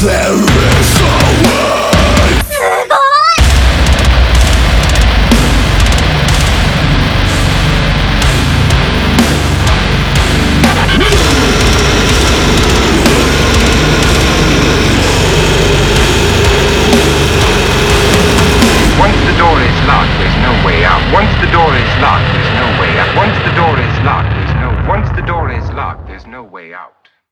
There is a way. すごい Once the door is locked, there's no way out. Once the door is locked, there's no way out. Once the door is locked, there's no way out.